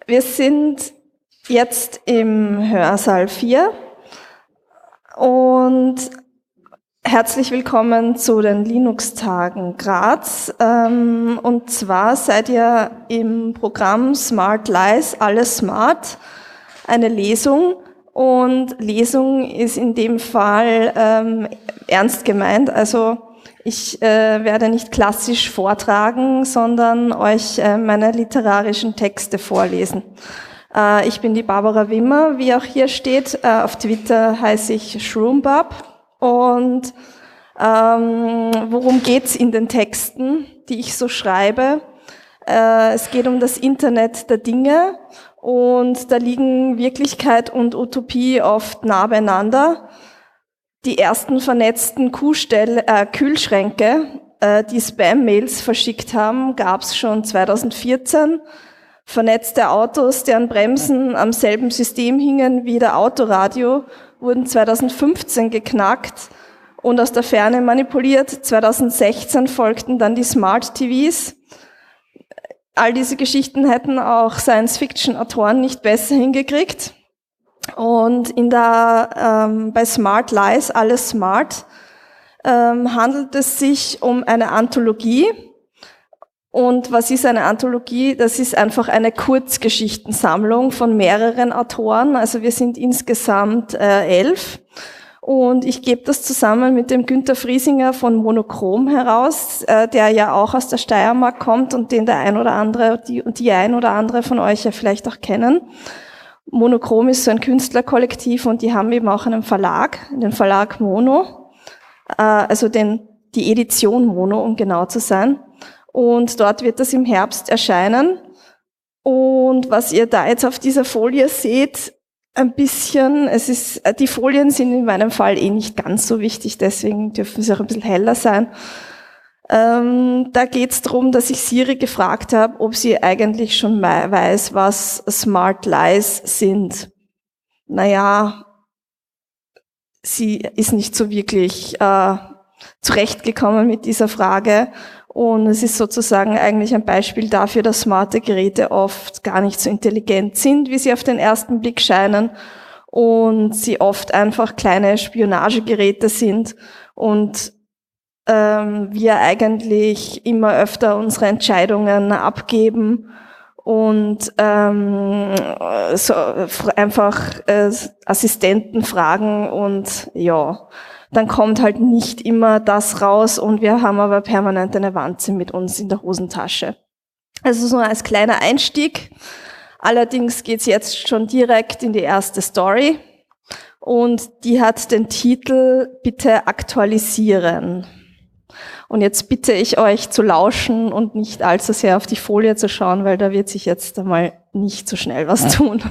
Wir sind jetzt im Hörsaal 4 und herzlich willkommen zu den Linux-Tagen Graz. Und zwar seid ihr im Programm Smart Lies, alles smart, eine Lesung. Und Lesung ist in dem Fall ernst gemeint. Also ich werde nicht klassisch vortragen, sondern euch meine literarischen Texte vorlesen. Ich bin die Barbara Wimmer, wie auch hier steht. Auf Twitter heiße ich Shroombub. Und worum geht's in den Texten, die ich so schreibe? Es geht um das Internet der Dinge und da liegen Wirklichkeit und Utopie oft nah beieinander. Die ersten vernetzten Kühlschränke, die Spam-Mails verschickt haben, gab's schon 2014. Vernetzte Autos, deren Bremsen am selben System hingen wie der Autoradio, wurden 2015 geknackt und aus der Ferne manipuliert. 2016 folgten dann die Smart TVs. All diese Geschichten hätten auch Science-Fiction-Autoren nicht besser hingekriegt. Und bei Smart Lies, alles smart, handelt es sich um eine Anthologie. Und was ist eine Anthologie? Das ist einfach eine Kurzgeschichtensammlung von mehreren Autoren. Also wir sind insgesamt 11. Und ich gebe das zusammen mit dem Günter Friesinger von Monochrom heraus, der ja auch aus der Steiermark kommt und den der ein oder andere, die ein oder andere von euch ja vielleicht auch kennen. Monochrom ist so ein Künstlerkollektiv und die haben eben auch einen Verlag, den Verlag Mono, also die Edition Mono, um genau zu sein. Und dort wird das im Herbst erscheinen. Und was ihr da jetzt auf dieser Folie seht, ein bisschen, die Folien sind in meinem Fall nicht ganz so wichtig, deswegen dürfen sie auch ein bisschen heller sein. Da geht es darum, dass ich Siri gefragt habe, ob sie eigentlich schon weiß, was Smart Lies sind. Naja, sie ist nicht so wirklich zurechtgekommen mit dieser Frage. Und es ist sozusagen eigentlich ein Beispiel dafür, dass smarte Geräte oft gar nicht so intelligent sind, wie sie auf den ersten Blick scheinen. Und sie oft einfach kleine Spionagegeräte sind und wir eigentlich immer öfter unsere Entscheidungen abgeben und so einfach Assistenten fragen und ja, dann kommt halt nicht immer das raus und wir haben aber permanent eine Wanze mit uns in der Hosentasche. Also so als kleiner Einstieg. Allerdings geht's jetzt schon direkt in die erste Story und die hat den Titel Bitte aktualisieren. Und jetzt bitte ich euch zu lauschen und nicht allzu sehr auf die Folie zu schauen, weil da wird sich jetzt einmal nicht so schnell was tun.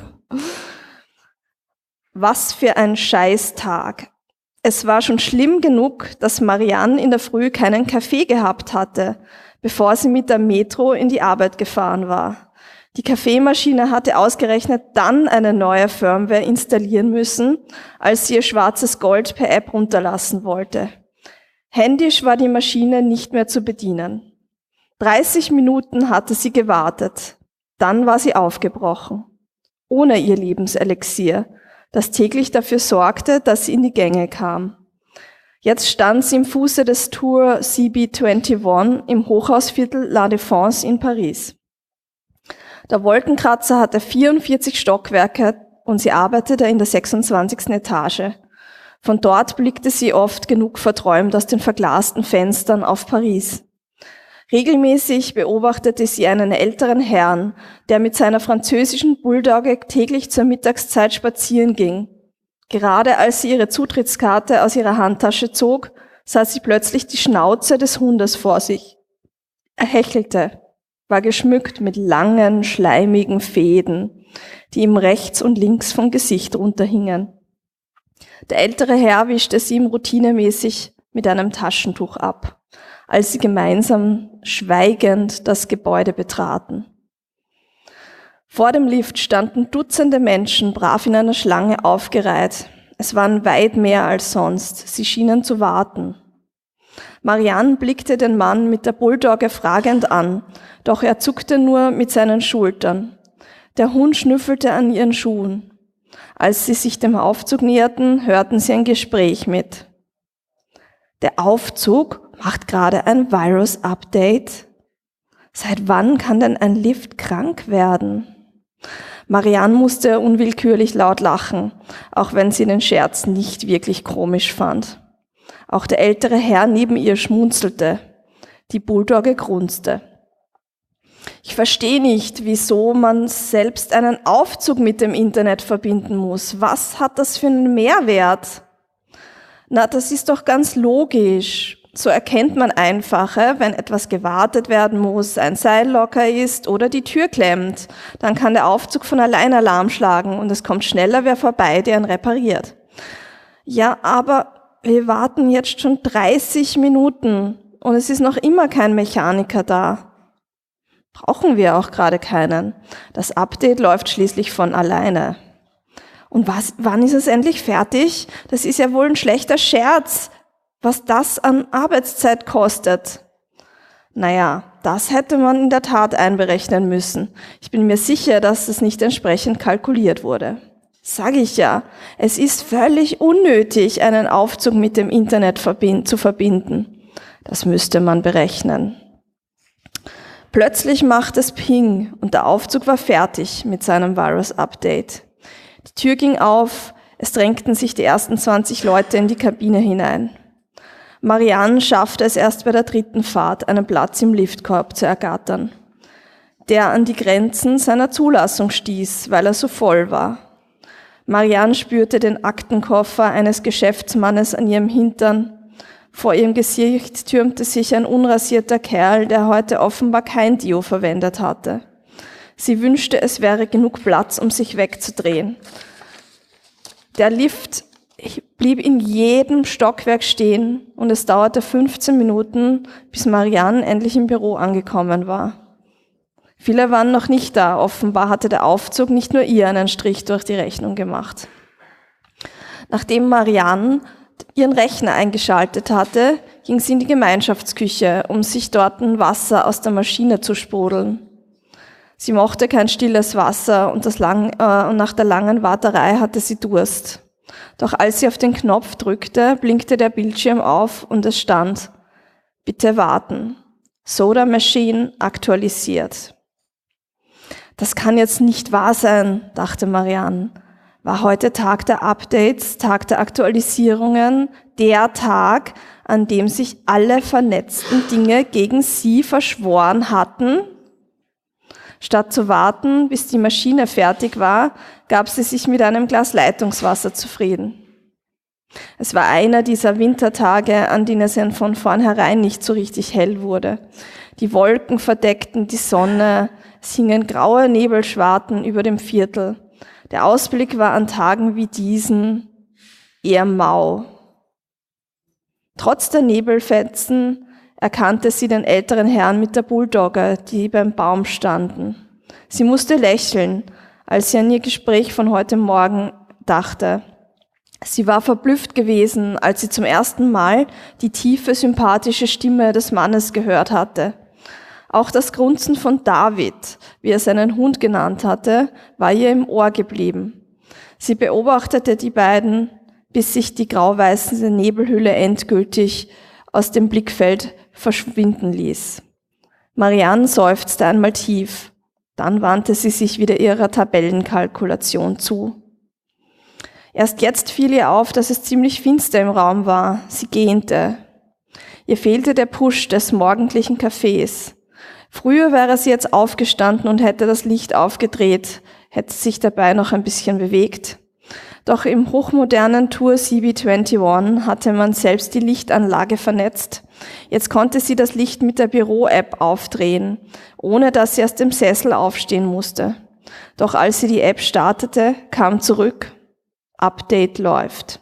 Was für ein Scheißtag. Es war schon schlimm genug, dass Marianne in der Früh keinen Kaffee gehabt hatte, bevor sie mit der Metro in die Arbeit gefahren war. Die Kaffeemaschine hatte ausgerechnet dann eine neue Firmware installieren müssen, als sie ihr schwarzes Gold per App runterlassen wollte. Händisch war die Maschine nicht mehr zu bedienen. 30 Minuten hatte sie gewartet. Dann war sie aufgebrochen. Ohne ihr Lebenselixier, das täglich dafür sorgte, dass sie in die Gänge kam. Jetzt stand sie im Fuße des Tour CB21 im Hochhausviertel La Défense in Paris. Der Wolkenkratzer hatte 44 Stockwerke und sie arbeitete in der 26. Etage. Von dort blickte sie oft genug verträumt aus den verglasten Fenstern auf Paris. Regelmäßig beobachtete sie einen älteren Herrn, der mit seiner französischen Bulldogge täglich zur Mittagszeit spazieren ging. Gerade als sie ihre Zutrittskarte aus ihrer Handtasche zog, sah sie plötzlich die Schnauze des Hundes vor sich. Er hechelte, war geschmückt mit langen, schleimigen Fäden, die ihm rechts und links vom Gesicht runterhingen. Der ältere Herr wischte sie ihm routinemäßig mit einem Taschentuch ab, als sie gemeinsam schweigend das Gebäude betraten. Vor dem Lift standen Dutzende Menschen brav in einer Schlange aufgereiht. Es waren weit mehr als sonst. Sie schienen zu warten. Marianne blickte den Mann mit der Bulldogge fragend an, doch er zuckte nur mit seinen Schultern. Der Hund schnüffelte an ihren Schuhen. Als sie sich dem Aufzug näherten, hörten sie ein Gespräch mit. Der Aufzug macht gerade ein Virus-Update. Seit wann kann denn ein Lift krank werden? Marianne musste unwillkürlich laut lachen, auch wenn sie den Scherz nicht wirklich komisch fand. Auch der ältere Herr neben ihr schmunzelte. Die Bulldogge grunzte. Ich verstehe nicht, wieso man selbst einen Aufzug mit dem Internet verbinden muss. Was hat das für einen Mehrwert? Na, das ist doch ganz logisch. So erkennt man einfacher, wenn etwas gewartet werden muss, ein Seil locker ist oder die Tür klemmt. Dann kann der Aufzug von allein Alarm schlagen und es kommt schneller wer vorbei, der ihn repariert. Ja, aber wir warten jetzt schon 30 Minuten und es ist noch immer kein Mechaniker da. Brauchen wir auch gerade keinen. Das Update läuft schließlich von alleine. Und wann ist es endlich fertig? Das ist ja wohl ein schlechter Scherz, was das an Arbeitszeit kostet. Naja, das hätte man in der Tat einberechnen müssen. Ich bin mir sicher, dass es nicht entsprechend kalkuliert wurde. Sag ich ja, es ist völlig unnötig, einen Aufzug mit dem Internet zu verbinden. Das müsste man berechnen. Plötzlich macht es Ping und der Aufzug war fertig mit seinem Virus-Update. Die Tür ging auf, es drängten sich die ersten 20 Leute in die Kabine hinein. Marianne schaffte es erst bei der 3. Fahrt, einen Platz im Liftkorb zu ergattern, der an die Grenzen seiner Zulassung stieß, weil er so voll war. Marianne spürte den Aktenkoffer eines Geschäftsmannes an ihrem Hintern. Vor ihrem Gesicht türmte sich ein unrasierter Kerl, der heute offenbar kein Deo verwendet hatte. Sie wünschte, es wäre genug Platz, um sich wegzudrehen. Der Lift blieb in jedem Stockwerk stehen und es dauerte 15 Minuten, bis Marianne endlich im Büro angekommen war. Viele waren noch nicht da, offenbar hatte der Aufzug nicht nur ihr einen Strich durch die Rechnung gemacht. Nachdem Marianne ihren Rechner eingeschaltet hatte, ging sie in die Gemeinschaftsküche, um sich dort ein Wasser aus der Maschine zu sprudeln. Sie mochte kein stilles Wasser und nach der langen Warterei hatte sie Durst. Doch als sie auf den Knopf drückte, blinkte der Bildschirm auf und es stand: Bitte warten. Soda Machine aktualisiert. Das kann jetzt nicht wahr sein, dachte Marianne. War heute Tag der Updates, Tag der Aktualisierungen, der Tag, an dem sich alle vernetzten Dinge gegen sie verschworen hatten? Statt zu warten, bis die Maschine fertig war, gab sie sich mit einem Glas Leitungswasser zufrieden. Es war einer dieser Wintertage, an denen es von vornherein nicht so richtig hell wurde. Die Wolken verdeckten die Sonne, es hingen graue Nebelschwarten über dem Viertel. Der Ausblick war an Tagen wie diesen eher mau. Trotz der Nebelfetzen erkannte sie den älteren Herrn mit der Bulldogge, die beim Baum standen. Sie musste lächeln, als sie an ihr Gespräch von heute Morgen dachte. Sie war verblüfft gewesen, als sie zum ersten Mal die tiefe, sympathische Stimme des Mannes gehört hatte. Auch das Grunzen von David, wie er seinen Hund genannt hatte, war ihr im Ohr geblieben. Sie beobachtete die beiden, bis sich die grau-weiße Nebelhülle endgültig aus dem Blickfeld verschwinden ließ. Marianne seufzte einmal tief, dann wandte sie sich wieder ihrer Tabellenkalkulation zu. Erst jetzt fiel ihr auf, dass es ziemlich finster im Raum war. Sie gähnte. Ihr fehlte der Push des morgendlichen Kaffees. Früher wäre sie jetzt aufgestanden und hätte das Licht aufgedreht, hätte sich dabei noch ein bisschen bewegt. Doch im hochmodernen Tour CB21 hatte man selbst die Lichtanlage vernetzt. Jetzt konnte sie das Licht mit der Büro-App aufdrehen, ohne dass sie aus dem Sessel aufstehen musste. Doch als sie die App startete, kam zurück: Update läuft.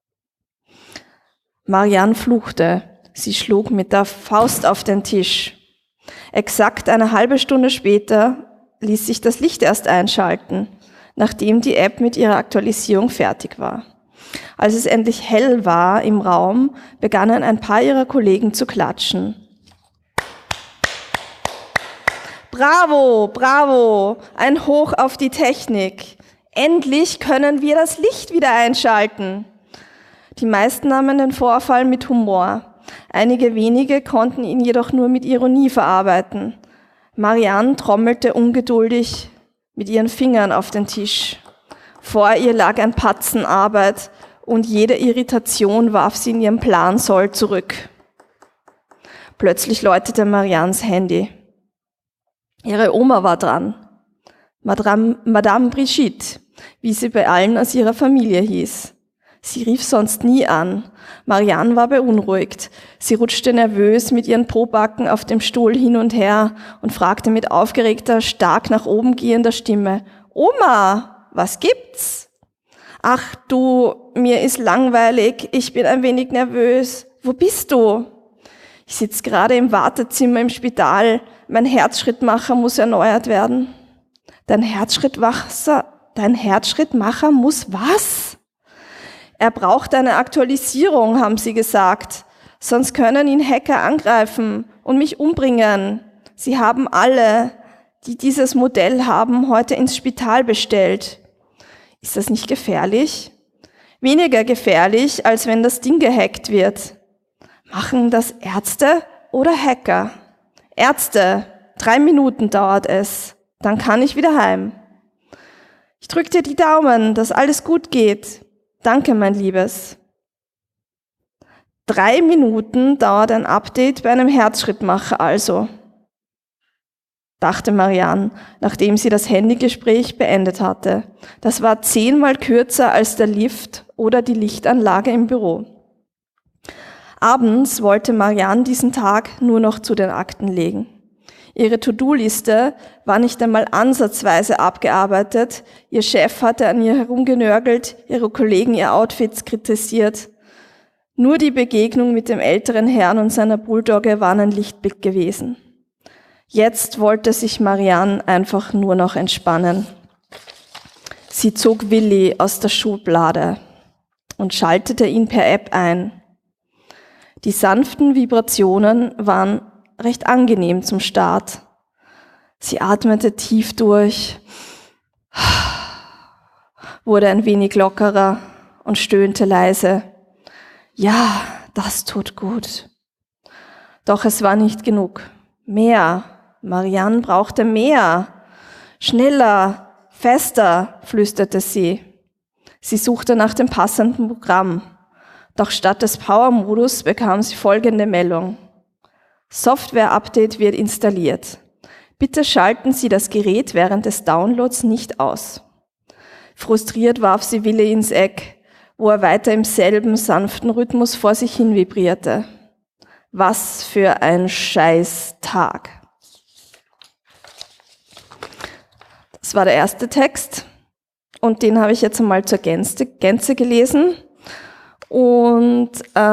Marianne fluchte. Sie schlug mit der Faust auf den Tisch. Exakt eine halbe Stunde später ließ sich das Licht erst einschalten, nachdem die App mit ihrer Aktualisierung fertig war. Als es endlich hell war im Raum, begannen ein paar ihrer Kollegen zu klatschen. Bravo, bravo, ein Hoch auf die Technik. Endlich können wir das Licht wieder einschalten. Die meisten nahmen den Vorfall mit Humor. Einige wenige konnten ihn jedoch nur mit Ironie verarbeiten. Marianne trommelte ungeduldig mit ihren Fingern auf den Tisch. Vor ihr lag ein Batzen Arbeit und jede Irritation warf sie in ihren Plansoll zurück. Plötzlich läutete Mariannes Handy. Ihre Oma war dran. Madame Brigitte, wie sie bei allen aus ihrer Familie hieß. Sie rief sonst nie an. Marianne war beunruhigt. Sie rutschte nervös mit ihren Pobacken auf dem Stuhl hin und her und fragte mit aufgeregter, stark nach oben gehender Stimme: Oma, was gibt's? Ach du, mir ist langweilig, ich bin ein wenig nervös. Wo bist du? Ich sitze gerade im Wartezimmer im Spital. Mein Herzschrittmacher muss erneuert werden. Dein Herzschrittmacher muss was? Er braucht eine Aktualisierung, haben sie gesagt. Sonst können ihn Hacker angreifen und mich umbringen. Sie haben alle, die dieses Modell haben, heute ins Spital bestellt. Ist das nicht gefährlich? Weniger gefährlich, als wenn das Ding gehackt wird. Machen das Ärzte oder Hacker? Ärzte, 3 Minuten dauert es. Dann kann ich wieder heim. Ich drück dir die Daumen, dass alles gut geht. Danke, mein Liebes. 3 Minuten dauert ein Update bei einem Herzschrittmacher also, dachte Marianne, nachdem sie das Handygespräch beendet hatte. Das war 10-mal kürzer als der Lift oder die Lichtanlage im Büro. Abends wollte Marianne diesen Tag nur noch zu den Akten legen. Ihre To-Do-Liste war nicht einmal ansatzweise abgearbeitet. Ihr Chef hatte an ihr herumgenörgelt, ihre Kollegen ihr Outfits kritisiert. Nur die Begegnung mit dem älteren Herrn und seiner Bulldogge waren ein Lichtblick gewesen. Jetzt wollte sich Marianne einfach nur noch entspannen. Sie zog Willi aus der Schublade und schaltete ihn per App ein. Die sanften Vibrationen waren recht angenehm zum Start. Sie atmete tief durch, wurde ein wenig lockerer und stöhnte leise. Ja, das tut gut. Doch es war nicht genug. Mehr. Marianne brauchte mehr. Schneller, fester, flüsterte sie. Sie suchte nach dem passenden Programm. Doch statt des Power-Modus bekam sie folgende Meldung. Software-Update wird installiert. Bitte schalten Sie das Gerät während des Downloads nicht aus. Frustriert warf sie Willi ins Eck, wo er weiter im selben sanften Rhythmus vor sich hin vibrierte. Was für ein Scheiß-Tag. Das war der erste Text und den habe ich jetzt einmal zur Gänze gelesen. Und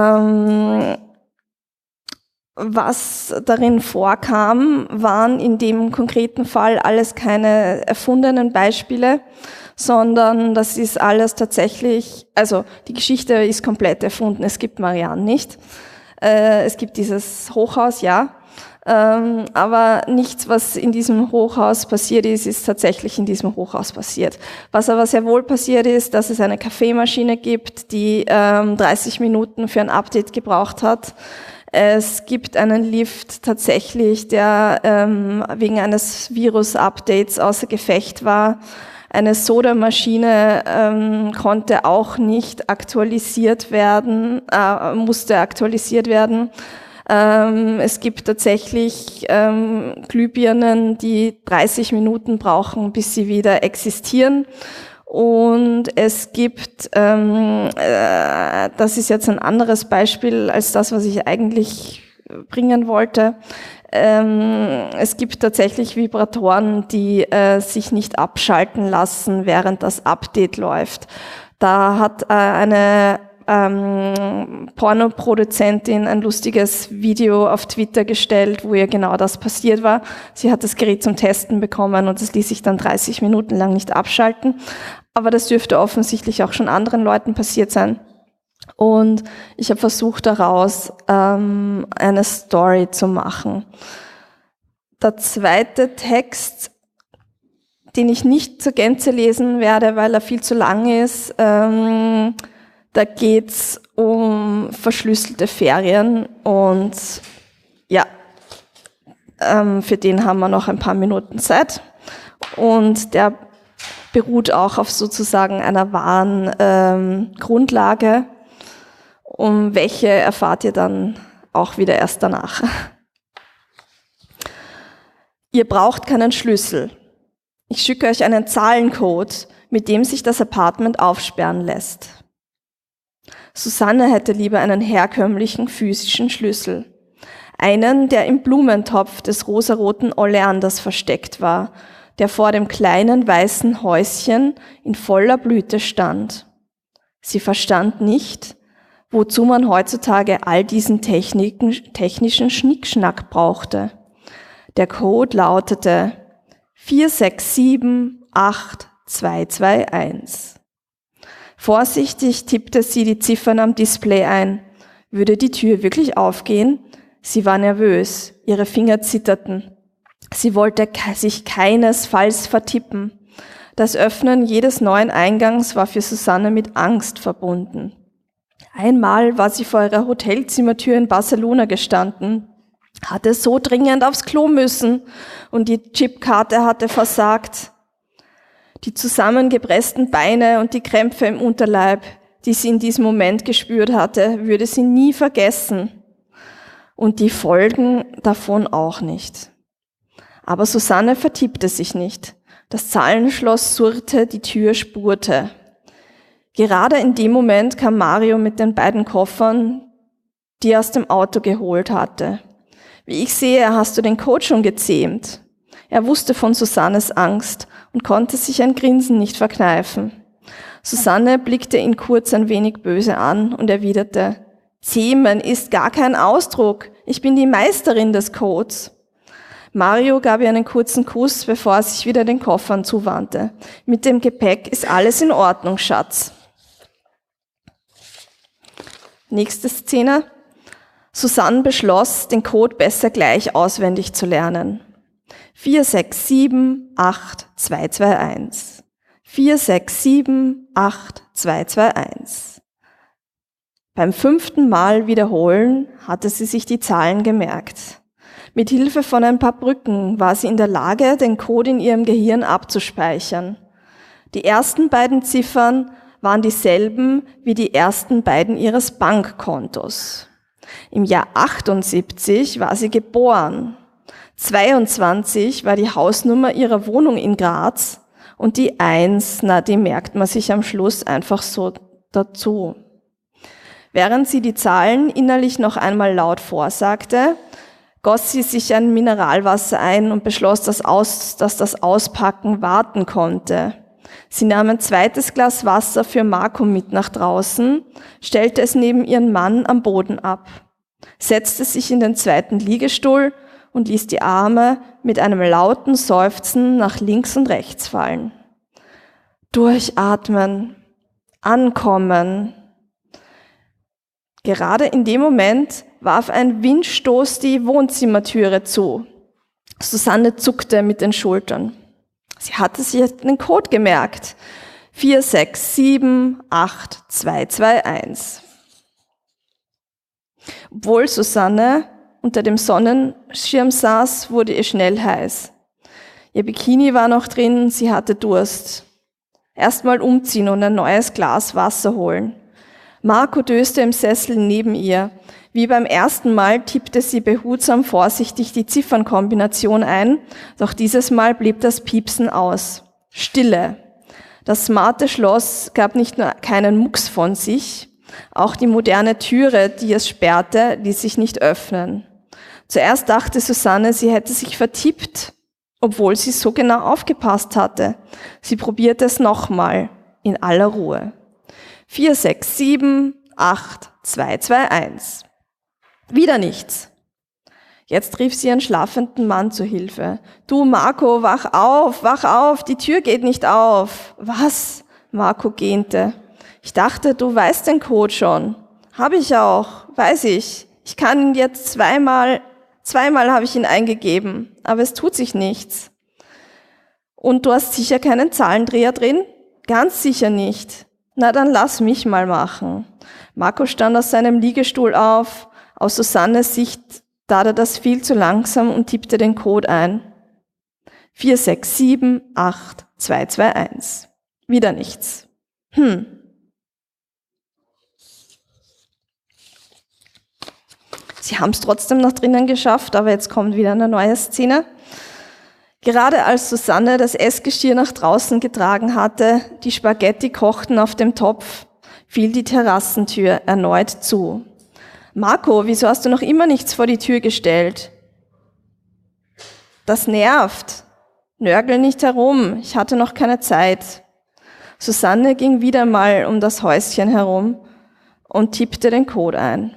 was darin vorkam, waren in dem konkreten Fall alles keine erfundenen Beispiele, sondern das ist alles tatsächlich, also die Geschichte ist komplett erfunden, es gibt Marianne nicht. Es gibt dieses Hochhaus, ja, aber nichts, was in diesem Hochhaus passiert ist, ist tatsächlich in diesem Hochhaus passiert. Was aber sehr wohl passiert ist, dass es eine Kaffeemaschine gibt, die 30 Minuten für ein Update gebraucht hat. Es gibt einen Lift tatsächlich, der wegen eines Virus-Updates außer Gefecht war. Eine Sodamaschine konnte auch nicht aktualisiert werden, musste aktualisiert werden. Es gibt tatsächlich Glühbirnen, die 30 Minuten brauchen, bis sie wieder existieren. Und es gibt, das ist jetzt ein anderes Beispiel als das, was ich eigentlich bringen wollte. Es gibt tatsächlich Vibratoren, die sich nicht abschalten lassen, während das Update läuft. Da hat eine Pornoproduzentin ein lustiges Video auf Twitter gestellt, wo ihr genau das passiert war. Sie hat das Gerät zum Testen bekommen und es ließ sich dann 30 Minuten lang nicht abschalten. Aber das dürfte offensichtlich auch schon anderen Leuten passiert sein. Und ich habe versucht, daraus eine Story zu machen. der zweite Text, den ich nicht zur Gänze lesen werde, weil er viel zu lang ist. Da geht's um verschlüsselte Ferien und ja, für den haben wir noch ein paar Minuten Zeit. Und der beruht auch auf sozusagen einer wahren Grundlage, um welche erfahrt ihr dann auch wieder erst danach. Ihr braucht keinen Schlüssel. Ich schicke euch einen Zahlencode, mit dem sich das Apartment aufsperren lässt. Susanne hätte lieber einen herkömmlichen physischen Schlüssel. Einen, der im Blumentopf des rosaroten Oleanders versteckt war, der vor dem kleinen weißen Häuschen in voller Blüte stand. Sie verstand nicht, wozu man heutzutage all diesen technischen Schnickschnack brauchte. Der Code lautete 46782221. Vorsichtig tippte sie die Ziffern am Display ein. Würde die Tür wirklich aufgehen? Sie war nervös, ihre Finger zitterten. Sie wollte sich keinesfalls vertippen. Das Öffnen jedes neuen Eingangs war für Susanne mit Angst verbunden. Einmal war sie vor ihrer Hotelzimmertür in Barcelona gestanden, hatte so dringend aufs Klo müssen und die Chipkarte hatte versagt. Die zusammengepressten Beine und die Krämpfe im Unterleib, die sie in diesem Moment gespürt hatte, würde sie nie vergessen. Und die Folgen davon auch nicht. Aber Susanne vertippte sich nicht. Das Zahlenschloss surrte, die Tür spurte. Gerade in dem Moment kam Mario mit den beiden Koffern, die er aus dem Auto geholt hatte. Wie ich sehe, hast du den Code schon gezähmt. Er wusste von Susannes Angst und konnte sich ein Grinsen nicht verkneifen. Susanne blickte ihn kurz ein wenig böse an und erwiderte, Zähmen ist gar kein Ausdruck. Ich bin die Meisterin des Codes. Mario gab ihr einen kurzen Kuss, bevor er sich wieder den Koffern zuwandte. Mit dem Gepäck ist alles in Ordnung, Schatz. Nächste Szene. Susanne beschloss, den Code besser gleich auswendig zu lernen. 46782221. 46782221. Beim 5. Mal wiederholen hatte sie sich die Zahlen gemerkt. Mit Hilfe von ein paar Brücken war sie in der Lage, den Code in ihrem Gehirn abzuspeichern. Die ersten beiden Ziffern waren dieselben wie die ersten beiden ihres Bankkontos. Im Jahr 78 war sie geboren. 22 war die Hausnummer ihrer Wohnung in Graz und die 1, die merkt man sich am Schluss einfach so dazu. Während sie die Zahlen innerlich noch einmal laut vorsagte, goss sie sich ein Mineralwasser ein und beschloss, dass das Auspacken warten konnte. Sie nahm ein zweites Glas Wasser für Marco mit nach draußen, stellte es neben ihren Mann am Boden ab, setzte sich in den zweiten Liegestuhl und ließ die Arme mit einem lauten Seufzen nach links und rechts fallen. Durchatmen, ankommen. Gerade in dem Moment warf ein Windstoß die Wohnzimmertüre zu. Susanne zuckte mit den Schultern. Sie hatte sich den Code gemerkt. 46782221. Obwohl Susanne unter dem Sonnenschirm saß, wurde ihr schnell heiß. Ihr Bikini war noch drin, sie hatte Durst. Erstmal umziehen und ein neues Glas Wasser holen. Marco döste im Sessel neben ihr. Wie beim ersten Mal tippte sie behutsam vorsichtig die Ziffernkombination ein, doch dieses Mal blieb das Piepsen aus. Stille. Das smarte Schloss gab nicht nur keinen Mucks von sich, auch die moderne Türe, die es sperrte, ließ sich nicht öffnen. Zuerst dachte Susanne, sie hätte sich vertippt, obwohl sie so genau aufgepasst hatte. Sie probierte es nochmal, in aller Ruhe. 46782221. Wieder nichts. Jetzt rief sie ihren schlafenden Mann zu Hilfe. Du Marco, wach auf, die Tür geht nicht auf. Was? Marco gähnte. Ich dachte, du weißt den Code schon. Hab ich auch, weiß ich. Ich kann ihn jetzt Zweimal habe ich ihn eingegeben, aber es tut sich nichts. Und du hast sicher keinen Zahlendreher drin? Ganz sicher nicht. Na, dann lass mich mal machen. Marco stand aus seinem Liegestuhl auf. Aus Susannes Sicht tat er das viel zu langsam und tippte den Code ein. 467822. Wieder nichts. Sie haben es trotzdem noch drinnen geschafft, aber jetzt kommt wieder eine neue Szene. Gerade als Susanne das Essgeschirr nach draußen getragen hatte, die Spaghetti kochten auf dem Topf, fiel die Terrassentür erneut zu. Marco, wieso hast du noch immer nichts vor die Tür gestellt? Das nervt. Nörgel nicht herum, ich hatte noch keine Zeit. Susanne ging wieder mal um das Häuschen herum und tippte den Code ein.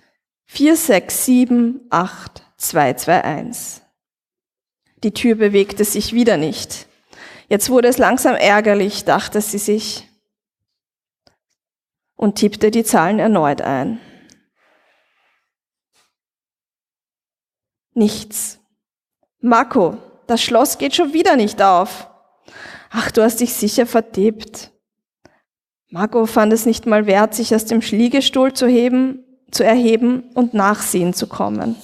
467822. Die Tür bewegte sich wieder nicht. Jetzt wurde es langsam ärgerlich, dachte sie sich, und tippte die Zahlen erneut ein. Nichts. Marco, das Schloss geht schon wieder nicht auf. Ach, du hast dich sicher vertippt. Marco fand es nicht mal wert, sich aus dem Liegestuhl zu erheben und nachsehen zu kommen.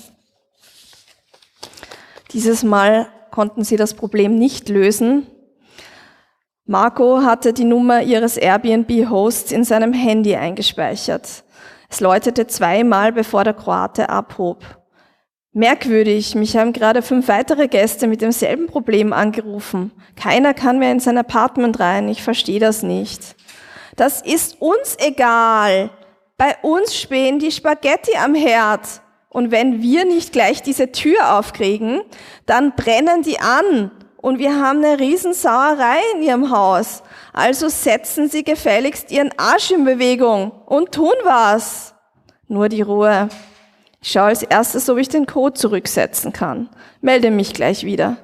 Dieses Mal konnten sie das Problem nicht lösen. Marco hatte die Nummer ihres Airbnb-Hosts in seinem Handy eingespeichert. Es läutete zweimal, bevor der Kroate abhob. Merkwürdig, mich haben gerade 5 weitere Gäste mit demselben Problem angerufen. Keiner kann mehr in sein Apartment rein, ich verstehe das nicht. Das ist uns egal. Bei uns spähen die Spaghetti am Herd. Und wenn wir nicht gleich diese Tür aufkriegen, dann brennen die an. Und wir haben eine Riesensauerei in ihrem Haus. Also setzen Sie gefälligst Ihren Arsch in Bewegung und tun was. Nur die Ruhe. Ich schaue als erstes, ob ich den Code zurücksetzen kann. Melde mich gleich wieder.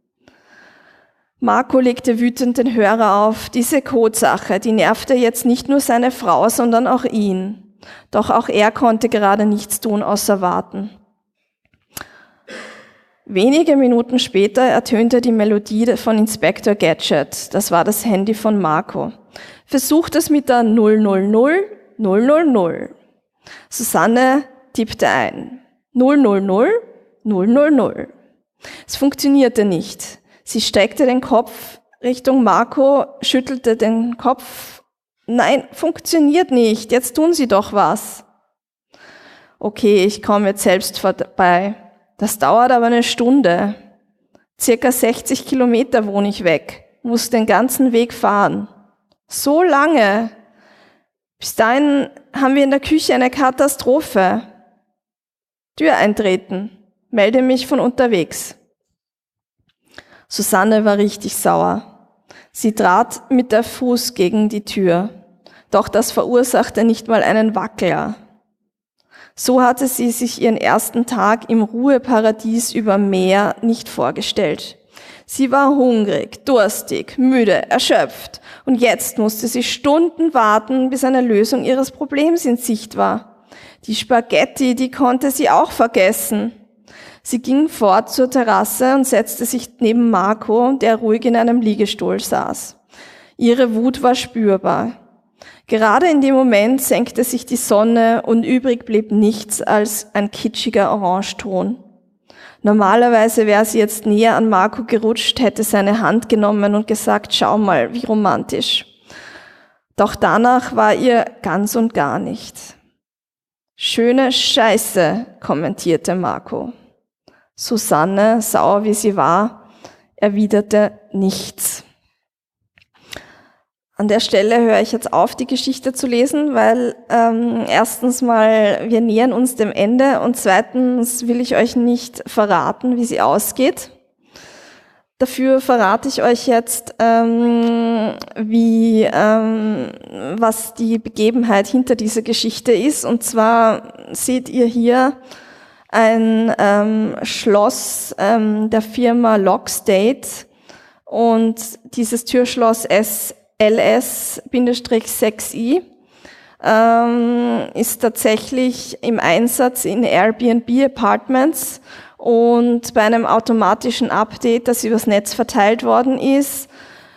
Marco legte wütend den Hörer auf. Diese Codesache, die nervte jetzt nicht nur seine Frau, sondern auch ihn. Doch auch er konnte gerade nichts tun, außer warten. Wenige Minuten später ertönte die Melodie von Inspector Gadget. Das war das Handy von Marco. Versucht es mit der 000 000. Susanne tippte ein. 000 000. Es funktionierte nicht. Sie streckte den Kopf Richtung Marco, schüttelte den Kopf. Nein, funktioniert nicht. Jetzt tun Sie doch was. Okay, ich komme jetzt selbst vorbei. Das dauert aber eine Stunde. Circa 60 Kilometer wohne ich weg. Muss den ganzen Weg fahren. So lange. Bis dahin haben wir in der Küche eine Katastrophe. Tür eintreten. Melde mich von unterwegs. Susanne war richtig sauer. Sie trat mit der Fuß gegen die Tür. Doch das verursachte nicht mal einen Wackler. So hatte sie sich ihren ersten Tag im Ruheparadies über Meer nicht vorgestellt. Sie war hungrig, durstig, müde, erschöpft und jetzt musste sie Stunden warten, bis eine Lösung ihres Problems in Sicht war. Die Spaghetti, die konnte sie auch vergessen. Sie ging fort zur Terrasse und setzte sich neben Marco, der ruhig in einem Liegestuhl saß. Ihre Wut war spürbar. Gerade in dem Moment senkte sich die Sonne und übrig blieb nichts als ein kitschiger Orangeton. Normalerweise wäre sie jetzt näher an Marco gerutscht, hätte seine Hand genommen und gesagt, schau mal, wie romantisch. Doch danach war ihr ganz und gar nicht. Schöne Scheiße, kommentierte Marco. Susanne, sauer wie sie war, erwiderte nichts. An der Stelle höre ich jetzt auf, die Geschichte zu lesen, weil erstens mal, wir nähern uns dem Ende und zweitens will ich euch nicht verraten, wie sie ausgeht. Dafür verrate ich euch jetzt, was die Begebenheit hinter dieser Geschichte ist. Und zwar seht ihr hier ein Schloss der Firma Lockstate und dieses Türschloss LS-6i ist tatsächlich im Einsatz in Airbnb Apartments Und bei einem automatischen Update, das übers Netz verteilt worden ist,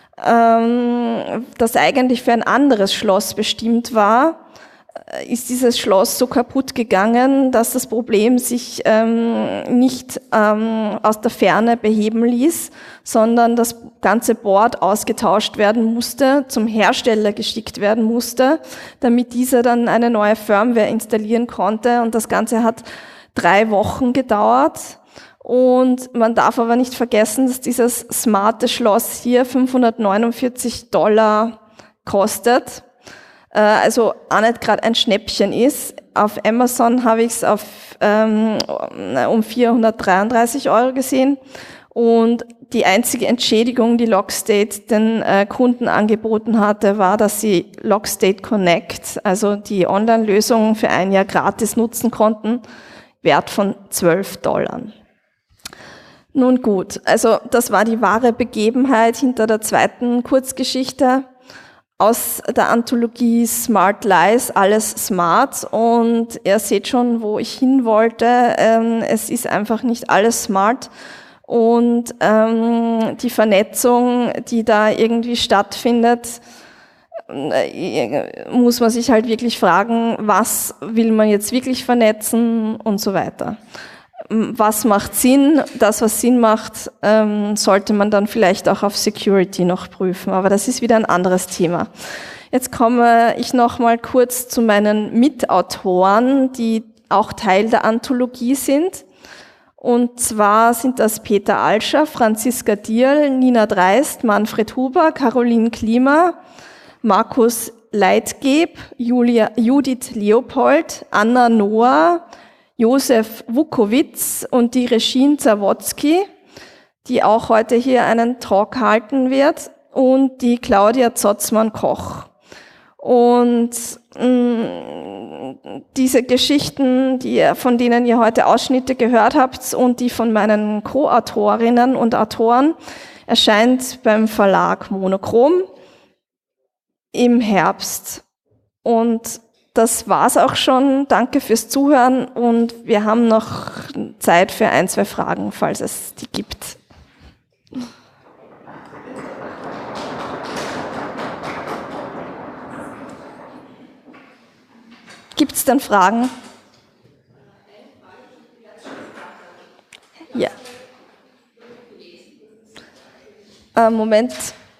das eigentlich für ein anderes Schloss bestimmt war, ist dieses Schloss so kaputt gegangen, dass das Problem sich nicht aus der Ferne beheben ließ, sondern das ganze Board ausgetauscht werden musste, zum Hersteller geschickt werden musste, damit dieser dann eine neue Firmware installieren konnte. Und das Ganze hat 3 Wochen gedauert. Und man darf aber nicht vergessen, dass dieses smarte Schloss hier $549 kostet. Also auch nicht gerade ein Schnäppchen ist. Auf Amazon habe ich es um 433 € gesehen. Und die einzige Entschädigung, die Logstate den Kunden angeboten hatte, war, dass sie Logstate Connect, also die Online-Lösung für 1 Jahr gratis nutzen konnten, Wert von $12. Nun gut, also das war die wahre Begebenheit hinter der zweiten Kurzgeschichte aus der Anthologie Smart Lies, alles smart, und ihr seht schon, wo ich hin wollte. Es ist einfach nicht alles smart, und die Vernetzung, die da irgendwie stattfindet, muss man sich halt wirklich fragen, was will man jetzt wirklich vernetzen und so weiter. Was macht Sinn? Das, was Sinn macht, sollte man dann vielleicht auch auf Security noch prüfen. Aber das ist wieder ein anderes Thema. Jetzt komme ich noch mal kurz zu meinen Mitautoren, die auch Teil der Anthologie sind. Und zwar sind das Peter Alscher, Franziska Dierl, Nina Dreist, Manfred Huber, Caroline Klima, Markus Leitgeb, Judith Leopold, Anna Noah, Josef Wukowitz und die Regine Zawodzki, die auch heute hier einen Talk halten wird, und die Claudia Zotzmann-Koch. Und diese Geschichten, von denen ihr heute Ausschnitte gehört habt und die von meinen Co-Autorinnen und Autoren, erscheint beim Verlag Monochrom im Herbst. Und das war's auch schon. Danke fürs Zuhören, und wir haben noch Zeit für 1, 2 Fragen, falls es die gibt. Gibt's dann Fragen? Ja. Moment.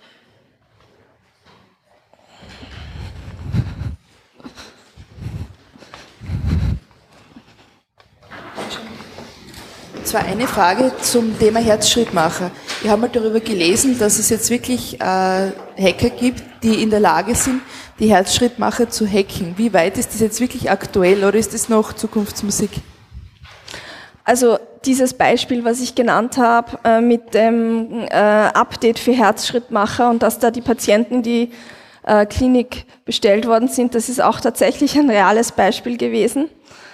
Es war eine Frage zum Thema Herzschrittmacher. Wir haben mal darüber gelesen, dass es jetzt wirklich Hacker gibt, die in der Lage sind, die Herzschrittmacher zu hacken. Wie weit ist das jetzt wirklich aktuell, oder ist das noch Zukunftsmusik? Also dieses Beispiel, was ich genannt habe, mit dem Update für Herzschrittmacher und dass da die Patienten in die Klinik bestellt worden sind, das ist auch tatsächlich ein reales Beispiel gewesen.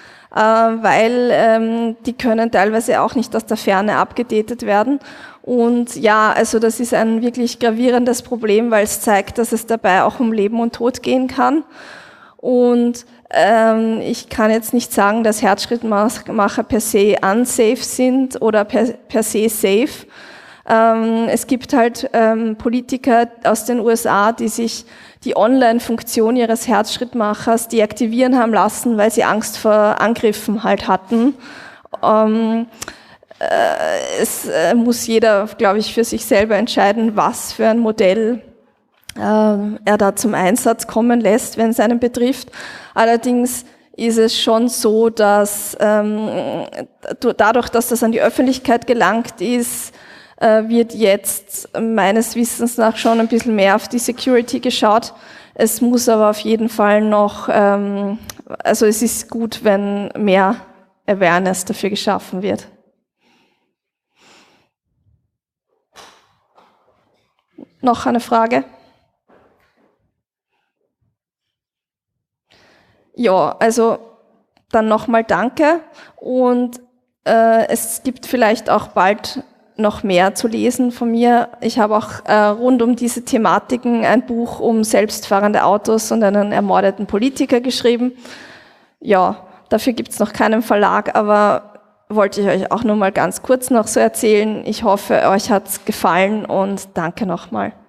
Weil die können teilweise auch nicht aus der Ferne abgedatet werden. Und ja, also das ist ein wirklich gravierendes Problem, weil es zeigt, dass es dabei auch um Leben und Tod gehen kann. Und ich kann jetzt nicht sagen, dass Herzschrittmacher per se unsafe sind oder per se safe. Es gibt halt Politiker aus den USA, die sich die Online-Funktion ihres Herzschrittmachers deaktivieren haben lassen, weil sie Angst vor Angriffen halt hatten. Es muss jeder, glaube ich, für sich selber entscheiden, was für ein Modell er da zum Einsatz kommen lässt, wenn es einen betrifft. Allerdings ist es schon so, dass dadurch, dass das an die Öffentlichkeit gelangt ist, wird jetzt meines Wissens nach schon ein bisschen mehr auf die Security geschaut. Es muss aber auf jeden Fall noch, also es ist gut, wenn mehr Awareness dafür geschaffen wird. Noch eine Frage? Ja, also dann nochmal danke, und es gibt vielleicht auch bald noch mehr zu lesen von mir. Ich habe auch rund um diese Thematiken ein Buch um selbstfahrende Autos und einen ermordeten Politiker geschrieben. Ja, dafür gibt es noch keinen Verlag, aber wollte ich euch auch nur mal ganz kurz noch so erzählen. Ich hoffe, euch hat's gefallen und danke nochmal.